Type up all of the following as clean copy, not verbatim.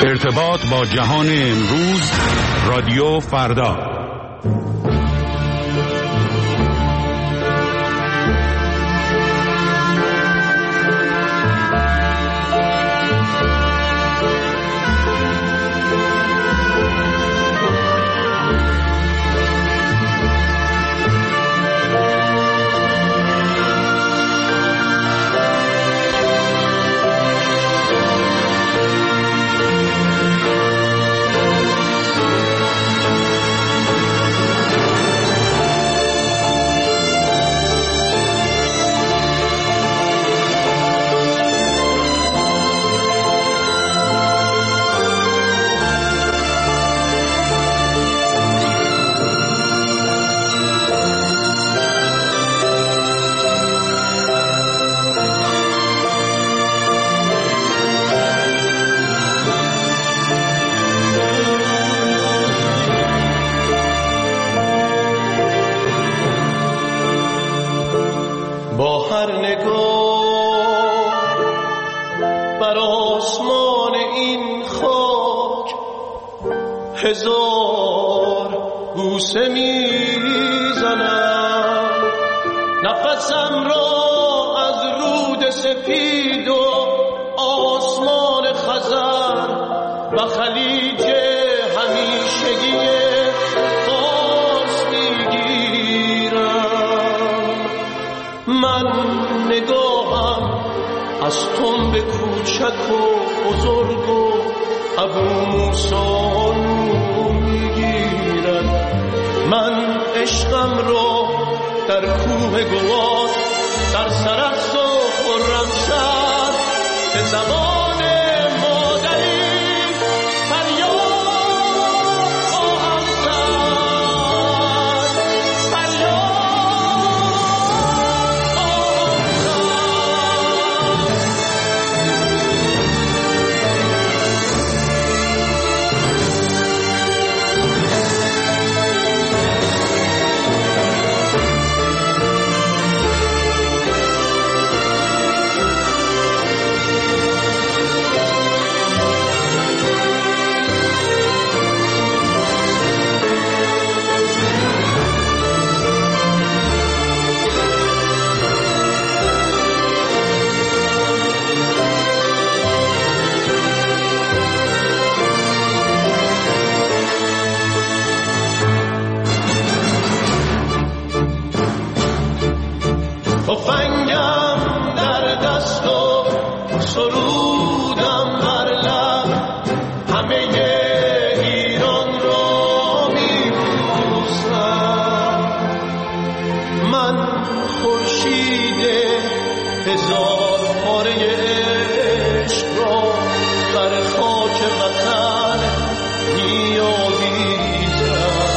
ارتباط با جهان امروز، رادیو فردا. هزار بوسه میزنم، نفسم را از رود سپید و آسمان خزر و خلیج همیشگی فارس میگیرم. من نگاهم از تنب کوچک و بزرگ و ابو موسی میگیرد. من عشقم را در کوه گواد، در سرخس و خرمشهر، به زبان مادری فریاد خواهم زد، فریاد خواهم تفنگم در دست و سرودم بر لب، همه ایران را میبوسم. من خورشید هزار پاره عشق را بر خاک وطن میآویزم.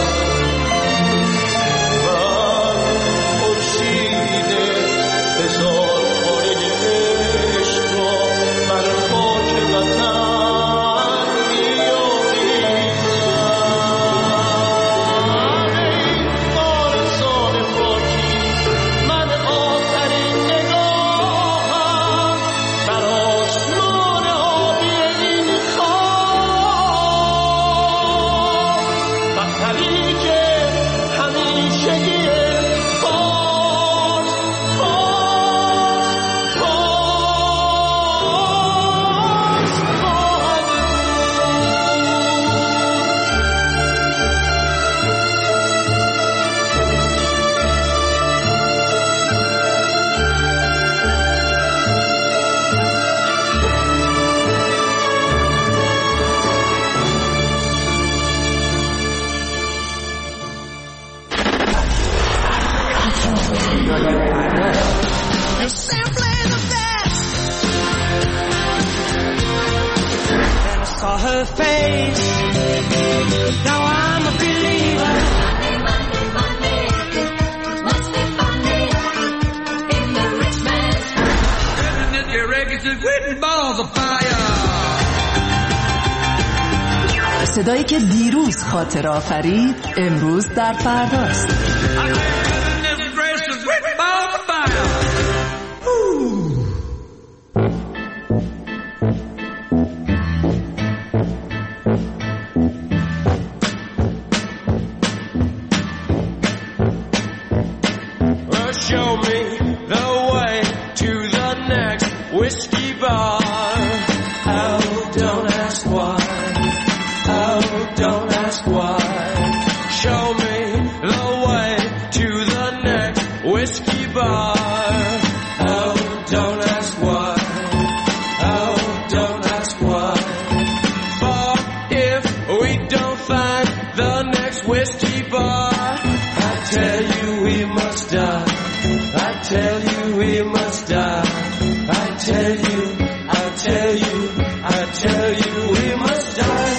Her face. Now I'm a believer. Monday, must be funny in the rich man's house. Isn't it your records with balls of fire? صدایی که دیروز خاطر آفرید امروز در فرداست. ask why. For if we don't find the next whiskey bar, I tell you we must die. I tell you we must die. I tell you, I tell you, I tell you we must die.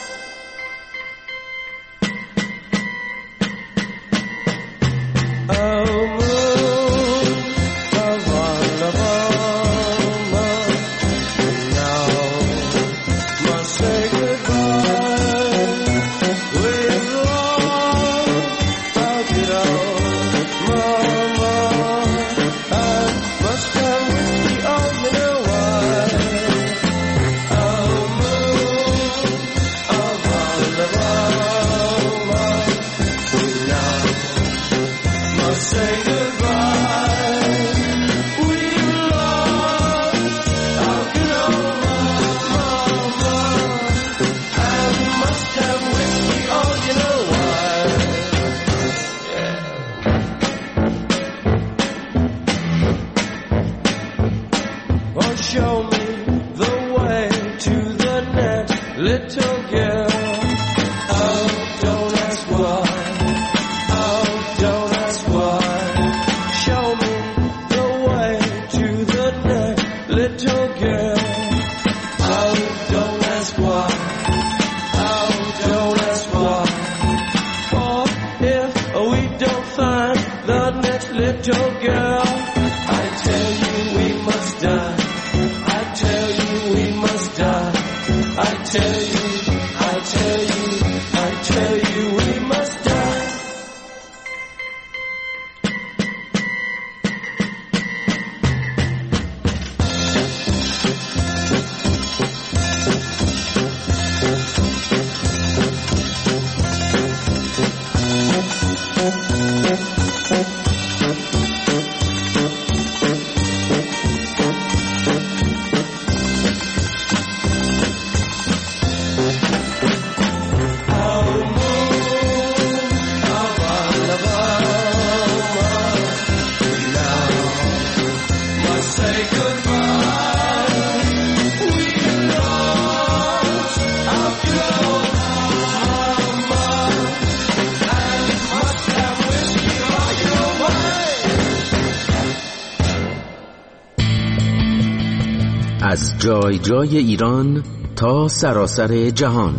از جای جای ایران تا سراسر جهان،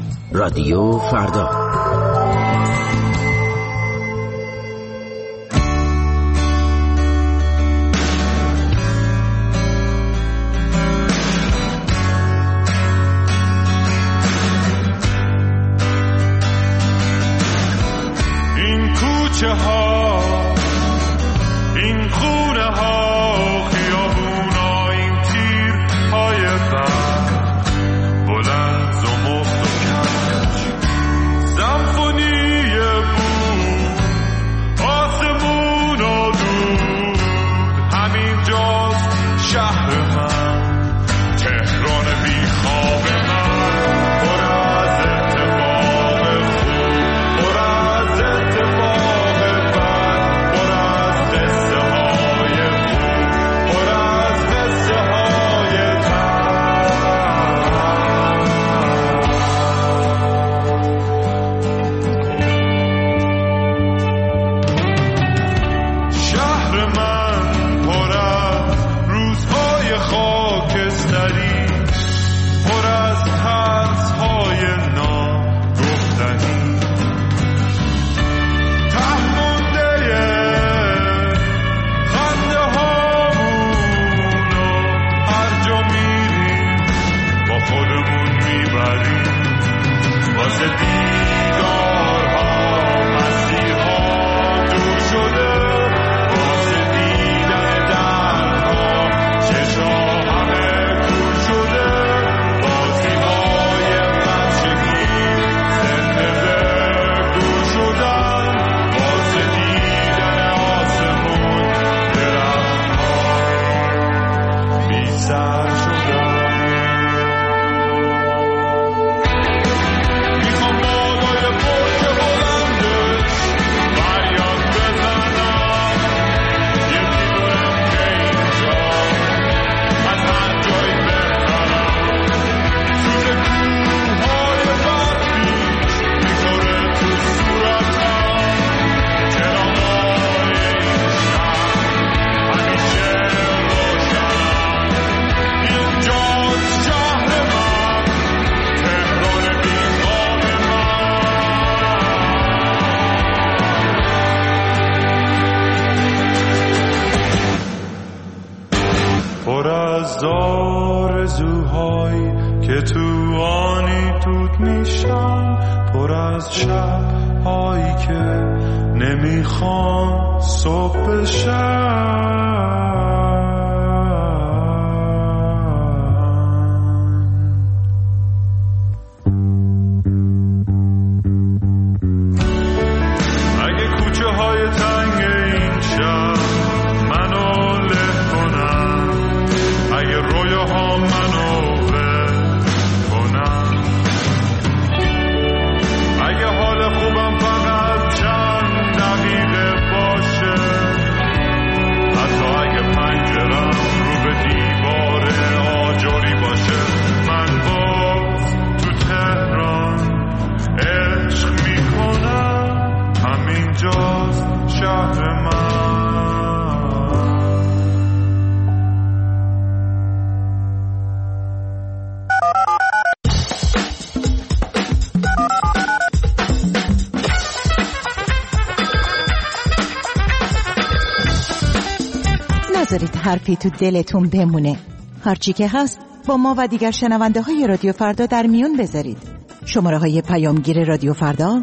رادیو فردا. این کوچه ها، این خونه ها، بلند و مفت و کج، سمفونی بود، آسمون و دود، همین جاست شهر من، تهران بی خواب من، پر از اتفاق خوب، پر از اتفاق بد، پر از قصه های خوب، پر از قصه های تر. شهر من پر از روزهای خاکستری، پر از ترس‌های ناگفتنی، ته مونده خنده هامون و هر جا میریم با خودمون میبریم، واسه دیدارها مسیرها دور شده، واسه دیدن درها چشا همه کور شده، بازی‌های بچگی زنده دور شدن، واسه دیدن آسمون درخت‌ها بی سر شدن. میخوام بابا تو آنی دود میشم پر از شب هایی که نمیخوام صبح بشم. نذارید حرفی تو دلتون بمونه. هرچی که هست با ما و دیگر شنونده های رادیو فردا در میون بذارید. شماره های پیامگیر رادیو فردا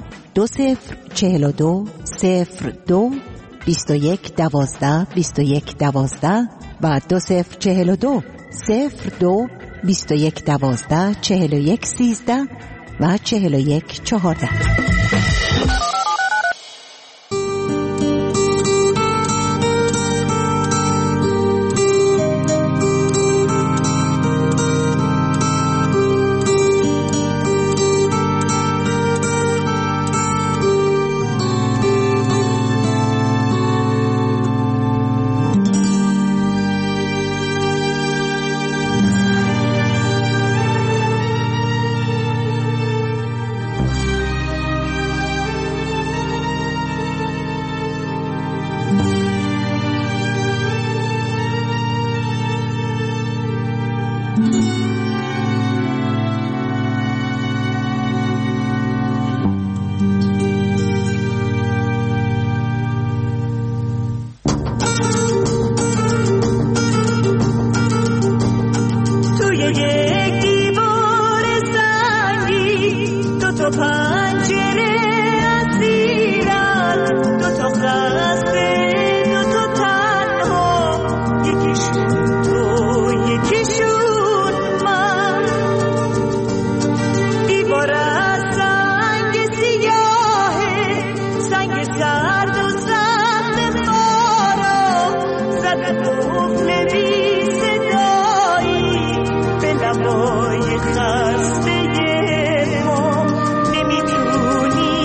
2042 02 21 12 21 12 و 2042 02 21 12 41 13 و 41 14. نمیتونی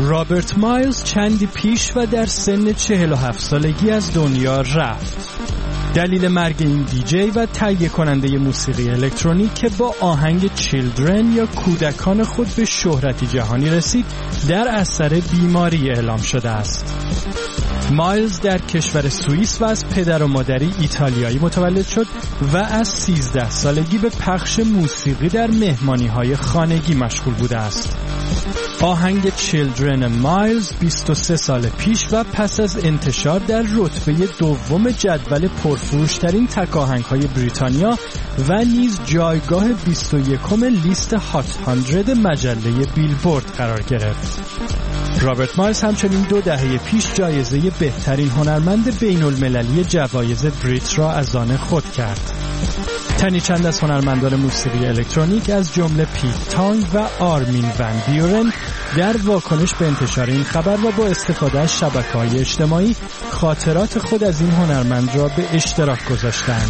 رابرت مایلز چندی پیش و در سن 47 سالگی از دنیا رفت. دلیل مرگ این دیجی و تهیه کننده موسیقی الکترونیک که با آهنگ چیلدرن یا کودکان خود به شهرتی جهانی رسید در اثر بیماری اعلام شده است. مایلز در کشور سوئیس و از پدر و مادری ایتالیایی متولد شد و از 13 سالگی به پخش موسیقی در مهمانی‌های خانگی مشغول بوده است. آهنگ چیلدرن مایلز 23 سال پیش و پس از انتشار در رتبه دوم جدول پرفروشترین تک آهنگ‌های بریتانیا و نیز جایگاه 21 لیست هات 100 مجله بیلبورد قرار گرفت. رابرت مایلز همچنین 2 دهه پیش جایزه بهترین هنرمند بین‌المللی جوایز بریت را از آن خود کرد. تنی چند از هنرمندان موسیقی الکترونیک از جمله پیت تانگ و آرمین ون بیورن در واکنش به انتشار این خبر و با استفاده از شبکه‌های اجتماعی خاطرات خود از این هنرمند را به اشتراک گذاشتند.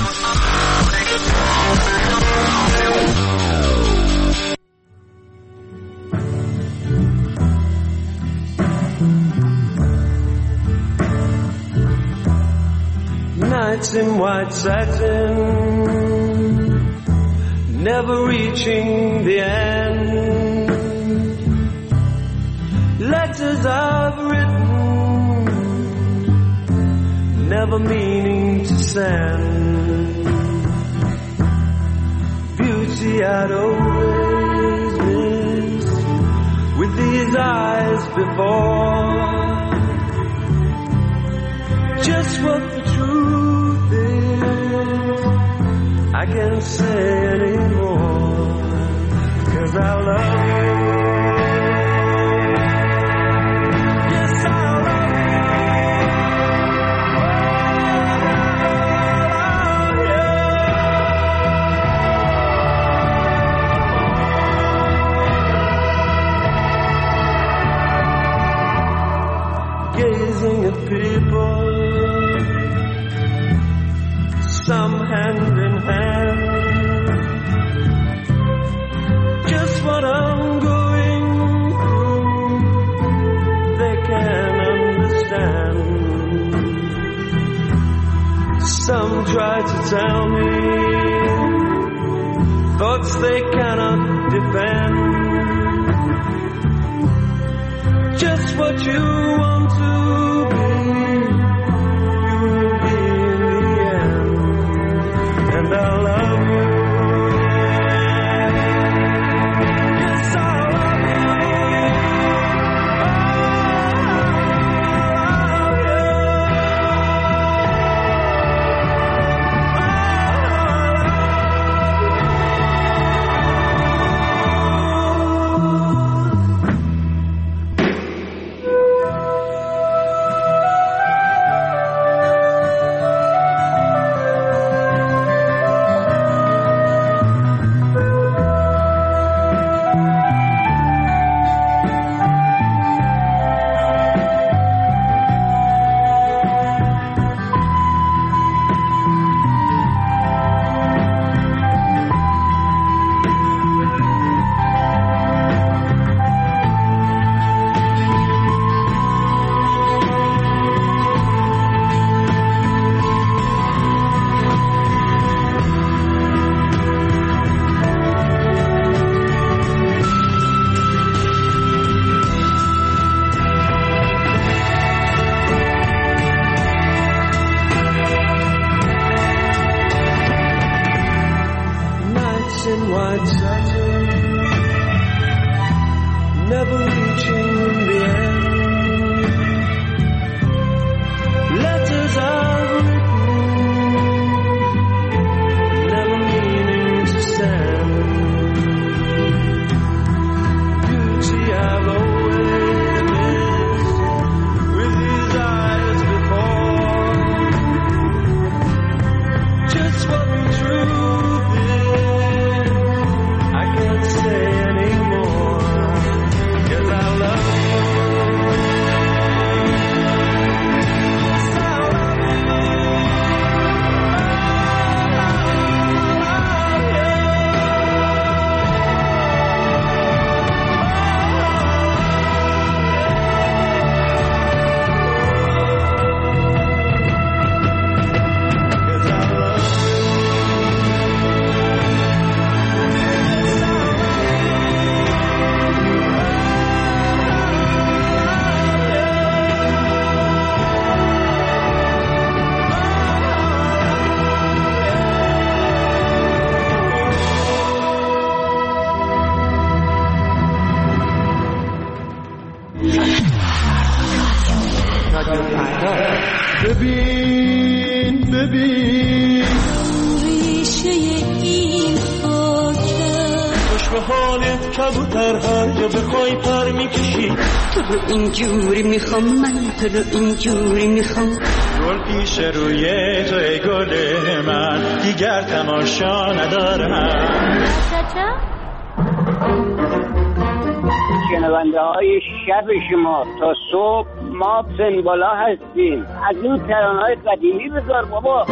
Nights in white satin, never reaching the end. Letters I've written, never meaning to send. Beauty I'd always missed with these eyes before. Just what the truth is, I can't say anymore, 'cause I love you. Yes, I love you. Gazing at people, some hand in hand, just what I'm going through, they can't understand. Some try to tell me thoughts they cannot defend. Just what you want to be, you will be in the end. And I love you. Yes, I love you. ببین ریشه این خاکه خوش به حالت کبوتر هر جا بخوای پر میکشی تو رو اینجوری میخوام من تو رو اینجوری میخوام گل پیش روی تو ای گل من دیگر تماشا ندارم شنونده های شب شما تا صبح ما سنبالا هستیم از این ترانه‌های قدیمی بذار بابا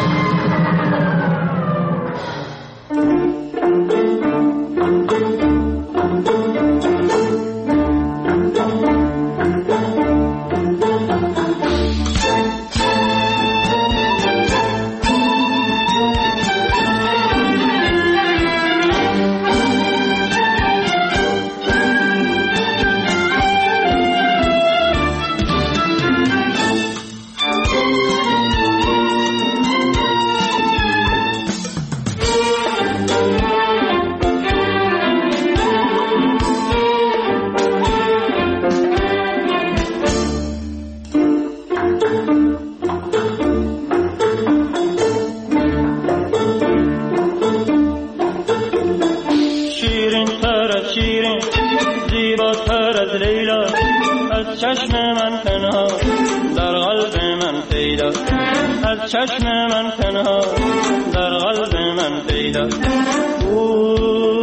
چشم من تنها در قلب من پیدا از چشم من تنها در قلب من پیدا او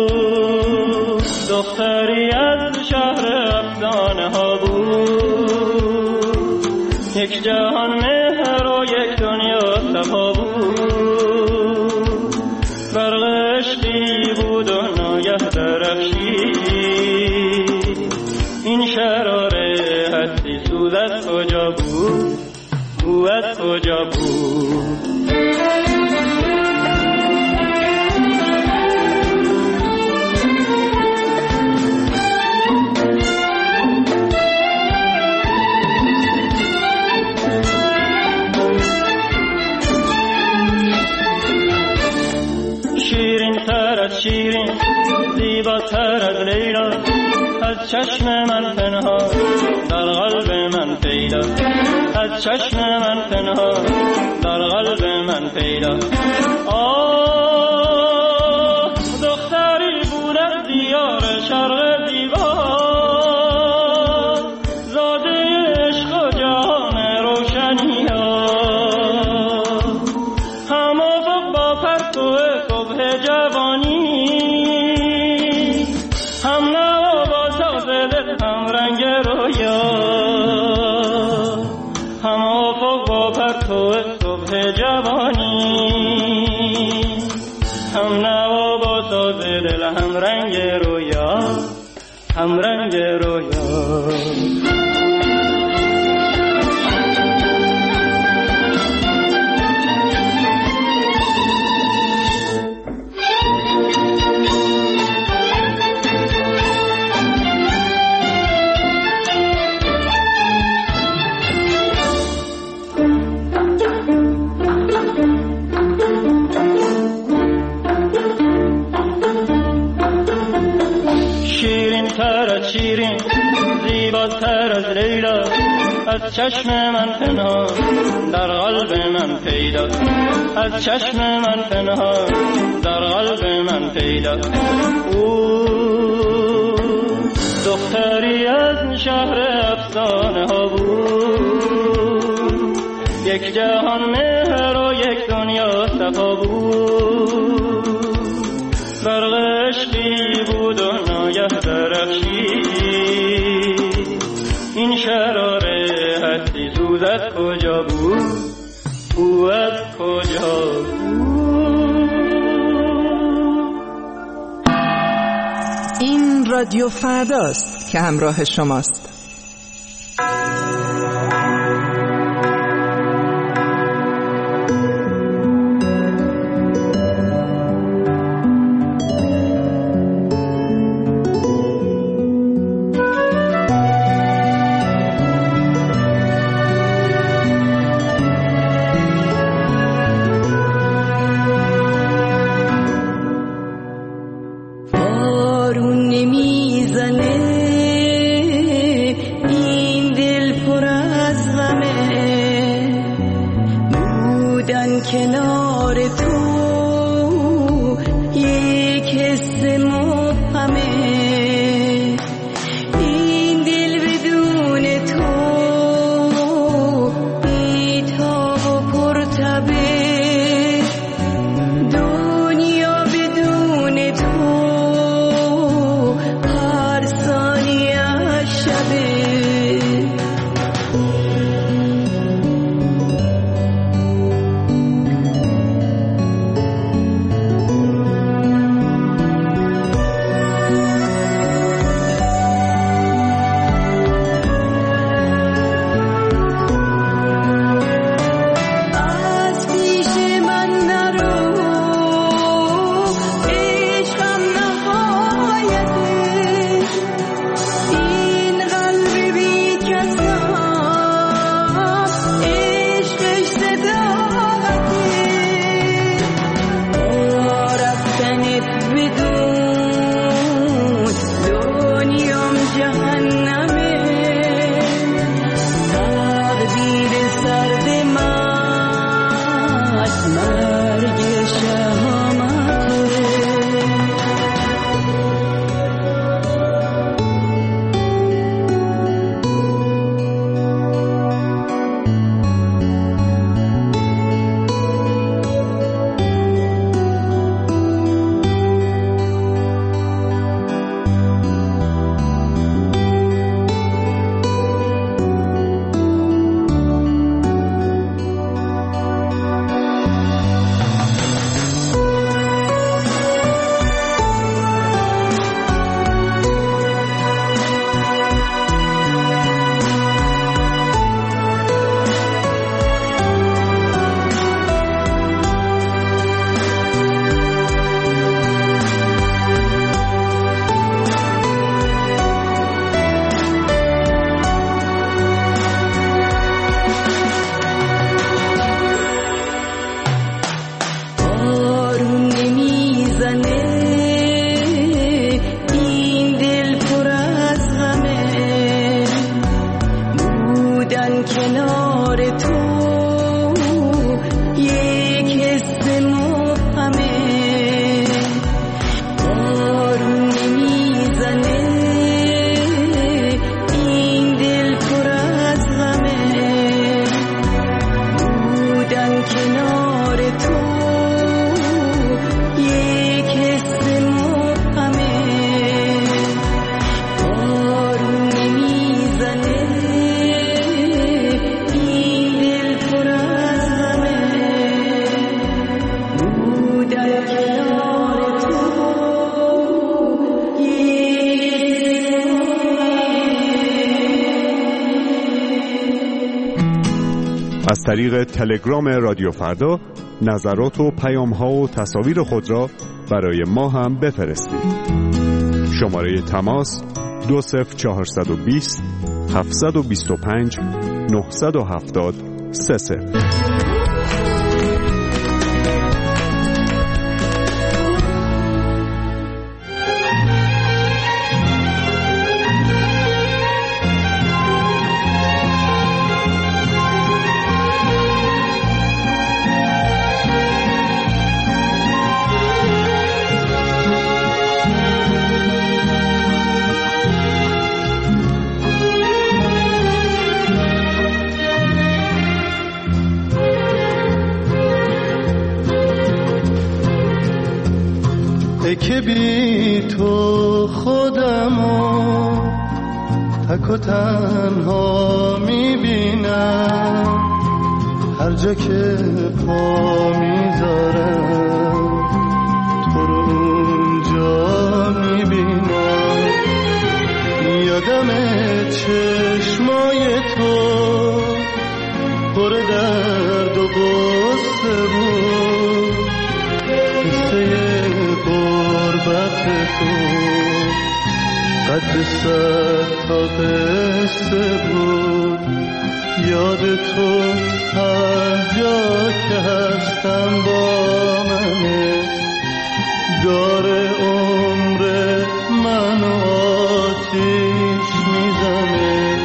دختری از شهر افسانه ها بود یک جهان مهر و یک دنیا صفا بود برق عشقی بود و ناگه درخشید این شراره هستی سوز از کجا بود او از کجا بود شیرین تر از شیرین زیباتر از لیلا از چشم من پنها در قلب من پیدا از چشم من پنها در قلب من پیدا آه دختری بود از دیار شرق دیوار زاده عشق و جهان روشنی ها هم افق با پرتو صبح جوانی هم نوا با ساز دل هم رنگ رویا هم افق با پرتو صبح جوانی هم نوا با ساز دل هم رنگ رویا هم رنگ رویا شیرین زیباتر از لیلا از چشم من پنها در قلب من پیدا از چشم من پنها در قلب من پیدا او دختری از شهر افسانه ها بود یک جهان مهر و یک دنیا صفا بود برق عشقی بود و ناگه درخشید این شراره هستی سوز از کجا بود او از کجا بود. این رادیو فرداست که همراه شماست. کنار تو یک حس مبهمه، این دل بدون تو بی‌تاب و پرتبه، دنیا بدون تو هر ثانیه شبه. از طریق تلگرام رادیو فردا نظرات و پیام‌ها و تصاویر خود را برای ما هم بفرستید. شماره تماس 20420 725 970 30. که بی تو خودمو تک و تنها میبینم، هر جا که پا میذارم تو رو اونجا میبینم. یادم چشمای تو پر درد و غصه بود، قصه غربت تو قد 100 تا قصه بود. یاد تو هر جا که هستم با منه، داره عمر منو آتیش میزنه.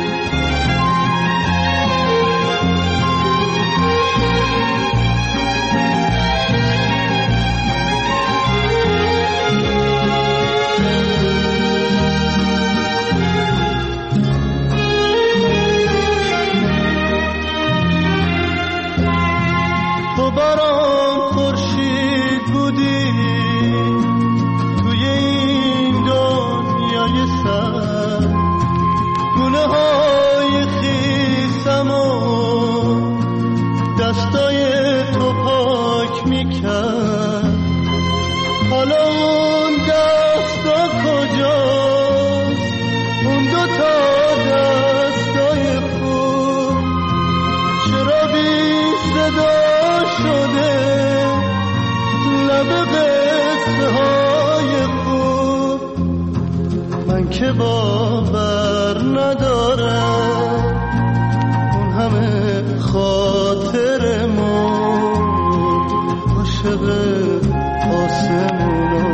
دارم اون همه خاطر ما عاشق آسمونا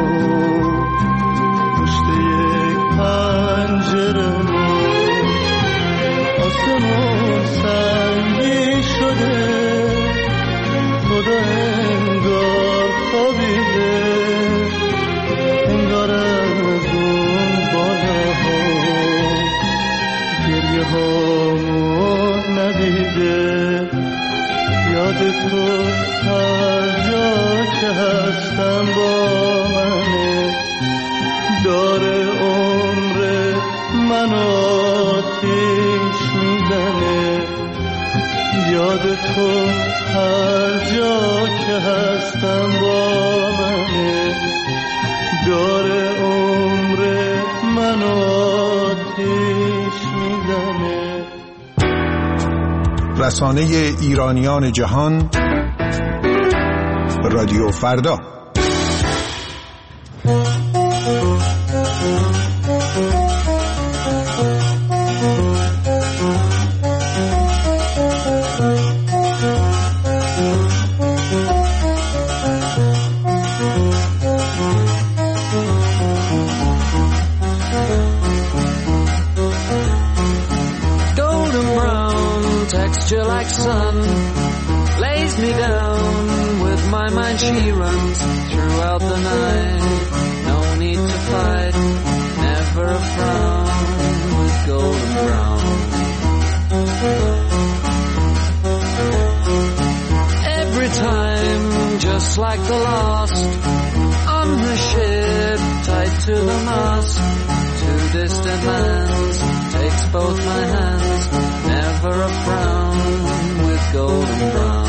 پشت یک پنجره ما آسمون سنگی شده خدا انگار خوابیده انگار از اون بالاها گریه هامون ندیده یاد تو هر جا که هستم با منه داره عمر من آتیش میزنه یاد تو هر جا که هستم با منه داره عمر من آتیش میزنه. رسانه ایرانیان جهان رادیو فردا. Like sun lays me down with my mind she runs throughout the night no need to fight never a frown with golden brown every time just like the last on the ship tied to the mast to distant lands takes both my hands never a frown with golden brown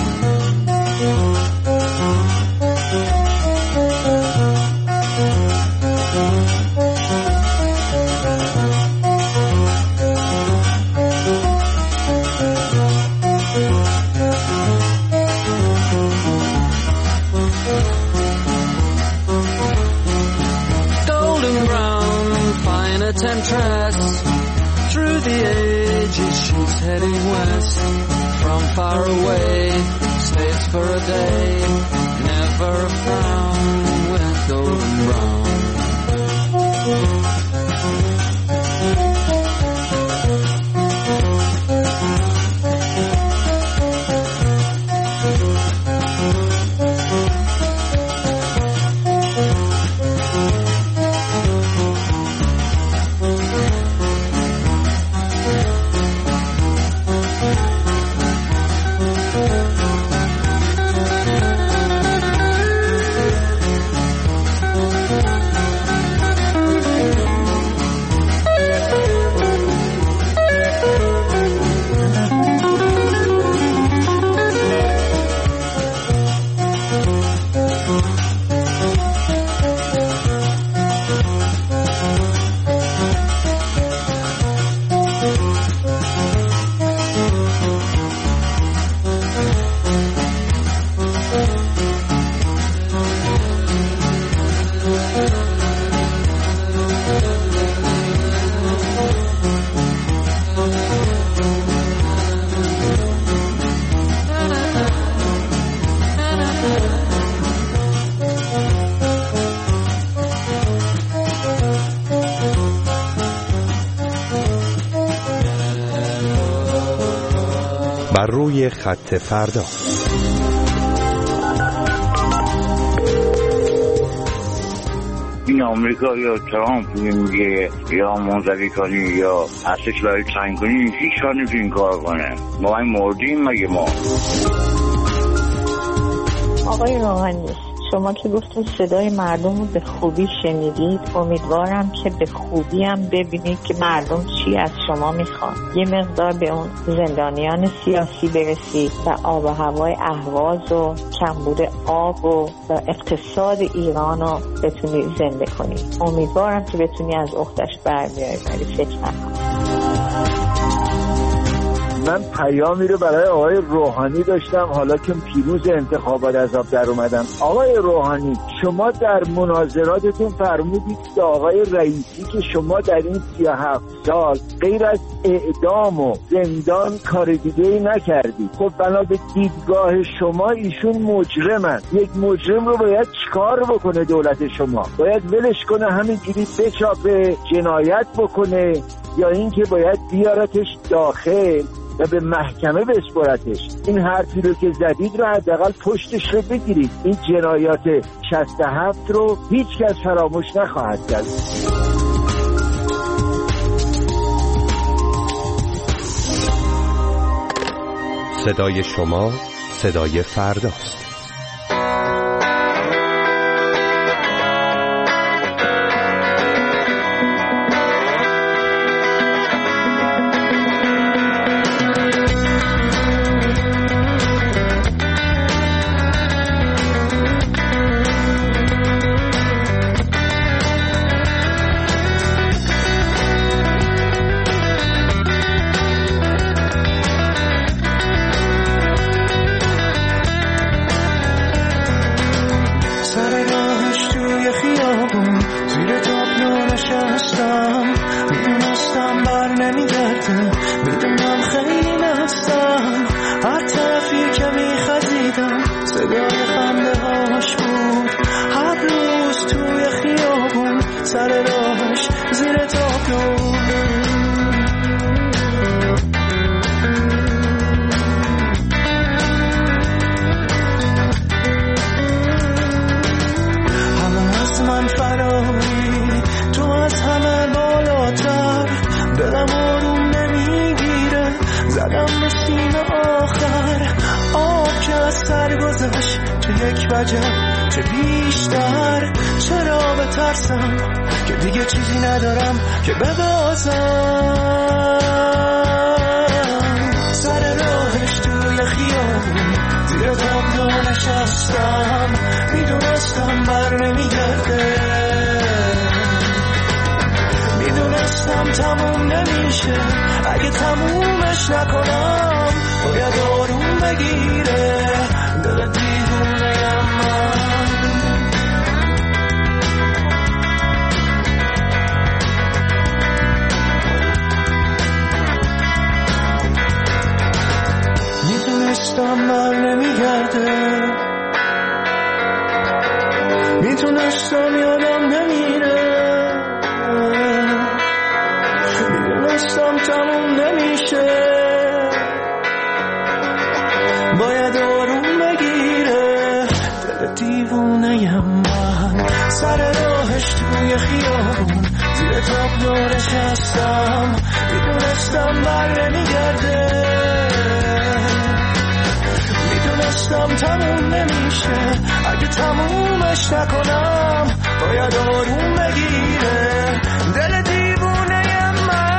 golden brown fine a temptress through the ages she's heading west from far away stays for a day never a frown with golden brown بر روی خط فردا. این آمریکا یا ترامپ میگه یا منزوی کنی یا ارتش برای تنگ کنی هیچ کار نمیتونه این کار کنه. ما این مردیم مگه ما. آقای روحانی شما که گفتید صدای مردم رو به خوبی شنیدید امیدوارم که به خوبی هم ببینید که مردم چی از شما میخوان یه مقدار به اون زندانیان سیاسی برسید و آب و هوای اهواز و کمبود آب و اقتصاد ایران رو بتونید زنده کنید امیدوارم که بتونی از اختش بر بیایید ولی فکر نکنم من پیامی رو برای آقای روحانی داشتم، حالا که پیروز انتخابات از آب در اومدم. آقای روحانی، شما در مناظراتتون فرمودید که آقای رئیسی که شما در این 37 سال غیر از اعدام و زندان کار دیگه‌ای نکردید. خب بنا به دیدگاه شما ایشون مجرمن. یک مجرم رو باید چیکار بکنه دولت شما؟ باید ولش کنه همینجوری بچاپه، جنایت بکنه، یا اینکه باید بیارتش داخل و به محکمه بسپرتش؟ این حرفی رو که زدید رو حداقل پشتش رو بگیرید. این جنایات 67 رو هیچ کس فراموش نخواهد کرد. صدای شما صدای فرداست. چه بیشتر، چرا بترسم که دیگه چیزی ندارم که ببازم. سر راهش توی خیابون زیر تابلو نشستم، میدونستم بر نمیگرده، میدونستم تموم نمیشه، اگه تمومش نکنم باید آروم بگیره. دل دیوونه‌ام میدونستم بر نمیگرده، میدونستم یادم نمیره، میدونستم تموم نمیشه، باید آروم بگیره. دل دیوونه‌ام من سر راهش توی خیابون زیر تابلو نشستم، میدونستم بر نمیگرده، میدونستم تموم نمیشه، اگه تمومش نکنم باید آروم بگیره. دل دیوونه‌ام من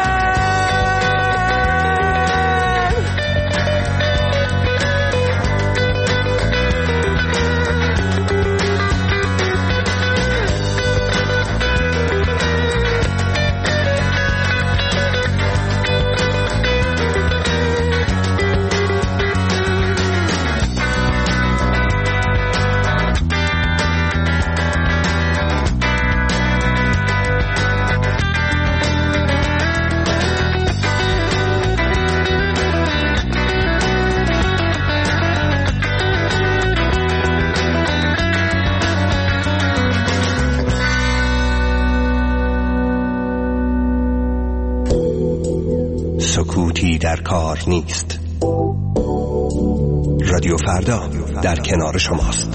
سکوتی در کار نیست. رادیو فردا در کنار شماست.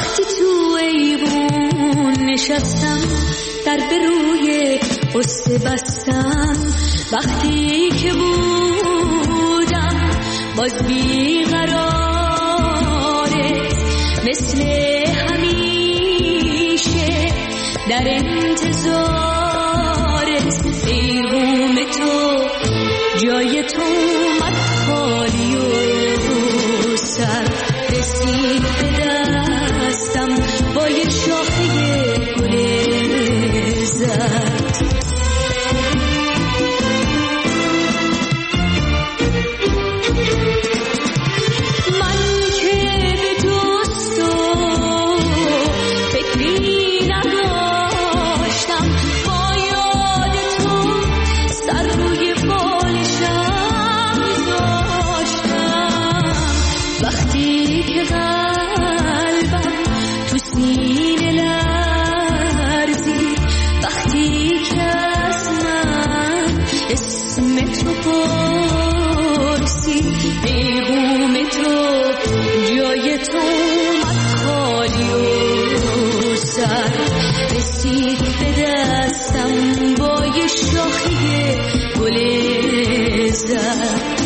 نشستم در به روی قصه بستم وقتی که بودم باز بیقراره مثل همیشه در انتظارت پیغام تو جای تو اومد خالی و سر رسید به دستم با یه شاخه گل زرد من که به دوست و فکری نداشتم با یاد تو سر روی بالشم داشتم وقتی که قلبم تو سینه لرزید وقتی که از من اسم تو پرسید پیغام تو جای تو اومد خالی و سر رسید به دستم با یه شاخه گل زرد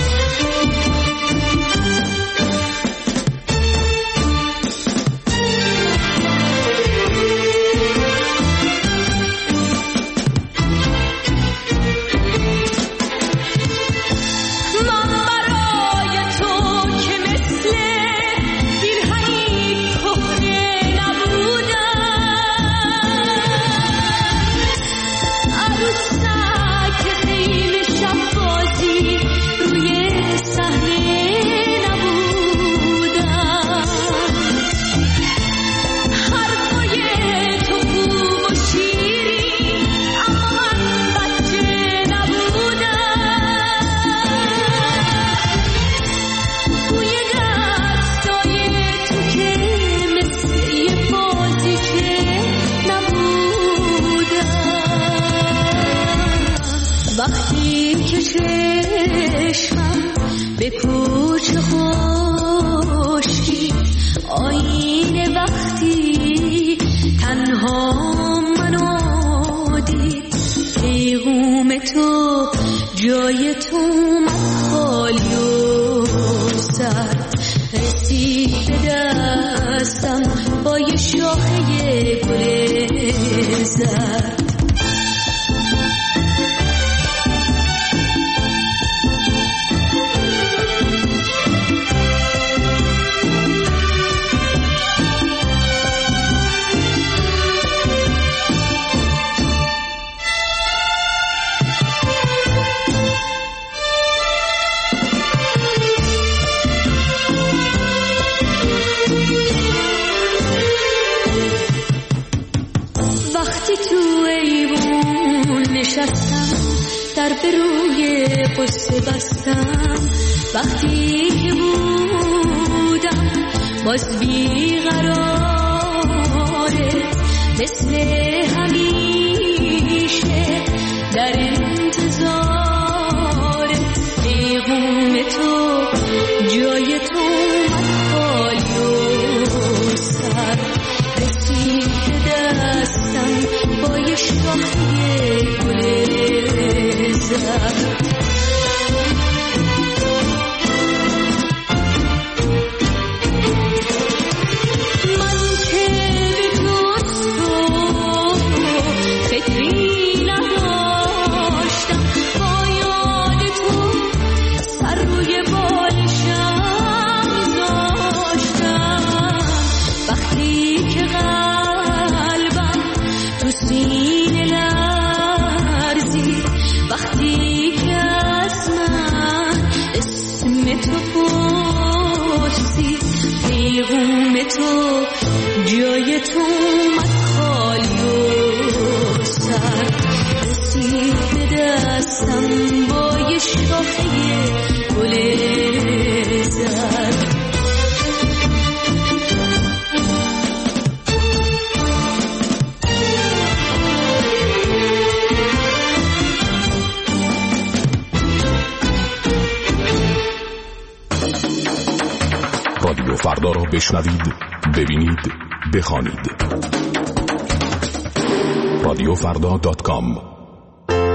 وقتی که چشمم به کوچه خشکی آینه وقتی تنها منو دید پیغام تو جای تو اومد خالی و سر رسید به دستم با یه شاخه گل زرد وقتی تو ایوون نشستم در به روی قصه بستم وقتی که بودم باز بیقراره مثل همیشه در انتظار پیغام تو جای تو اومد خالی و سر رسید به دستم با یه شاخه گل زرد من که به دوست و فکری نداشتم با یاد تو سر روی بالشم داشتم وقتی که قلبم تو سینه لرزید وقتی که از من اسم تو پرسید پیغام تو جای تو اومد خالی و سر رسید به دستم با یه شاخه گل زرد رادیو فردا را بشنوید، ببینید، بخوانید. رادیوفردا.com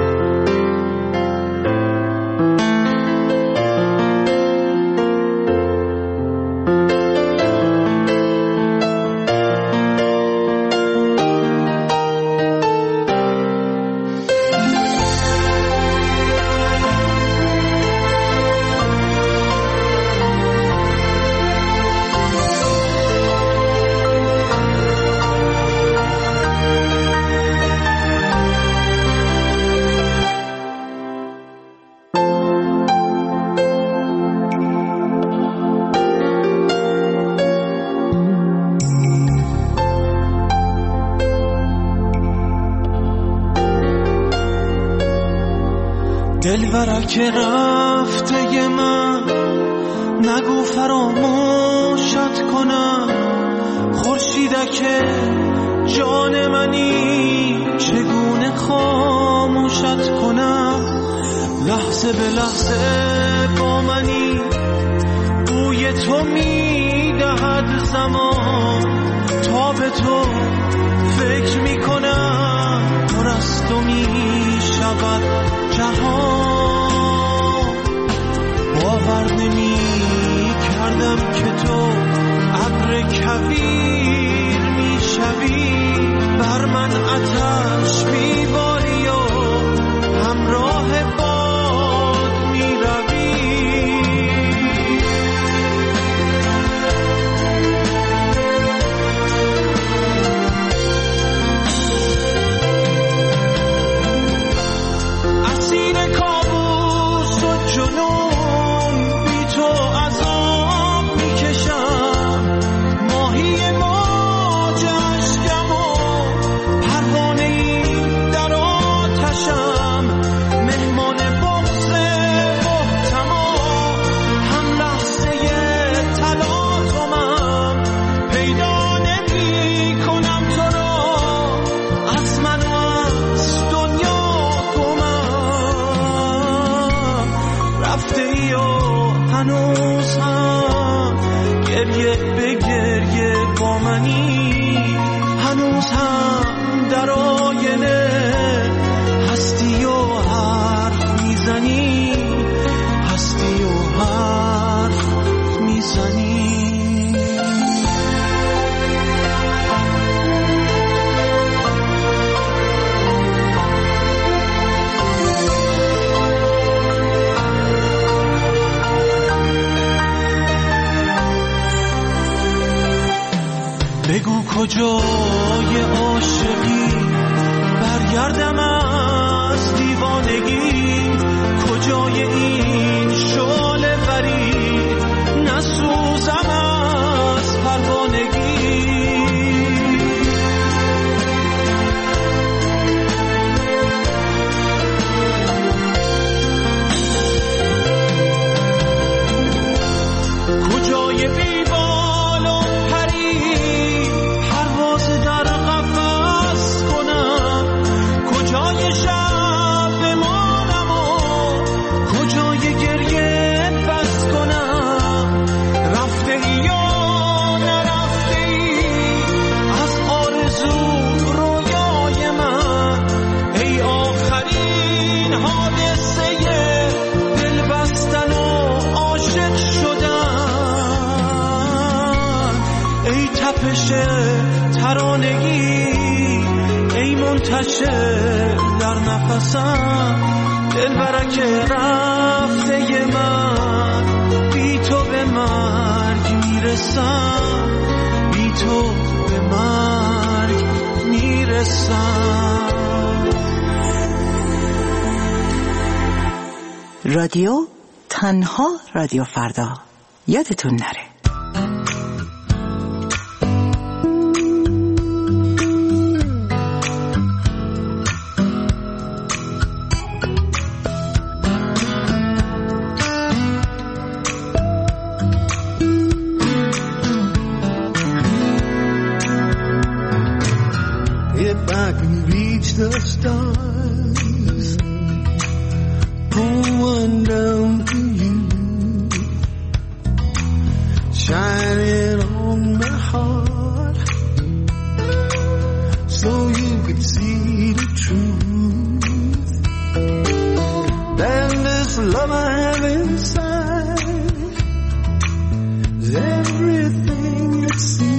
دلبرک رفته من نگو فراموشت کنم، خورشیدک جان منی چگونه خاموشت کنم، لحظه به لحظه با منی بوی تو میدهد زمان، تا به تو فکر میکنم پر از تو میشود جهان. باور نمی کردم که تو ابر کویر میشوی، بر من آتش میباری و همراه باد میروی. اسیر کابوس و جنون بی تو عذاب میکشم، ماهی موج اشکم و پروانه‌ای در آتشم، مهمان بغض محتما هم لحظه تلاطمم، پیدا نمی کنم تو را از من و از دنیا گمم. رفته ای و هنوز هم گریه به گریه با منی، هنوز هم در آینه هستی و حرف میزنی، هستی و حرف میزنی. بگو کجای عاشقی، برگردم از دیوانگی، کجای این شعله بری، نسوزم از پروانگی. کجای بیبال و پری، پرواز در قفس کنم، کجای شب بمانم و کجای گریه بس کنم. رفته ای یا نرفته ای از آرزو رویای من، ای آخرین حادثه دل بستن و عاشق شدن، ای تپش ترانگی، ای منتشر در نفسم، دلبرک رفته من بی تو به مرگ میرسم، بی تو به مرگ میرسم. رادیو تنها رادیو فردا، یادتون نره. If I can reach the stars, pull one down to you, shine it on my heart, so you could see the truth. Then this love I have inside is everything it seems.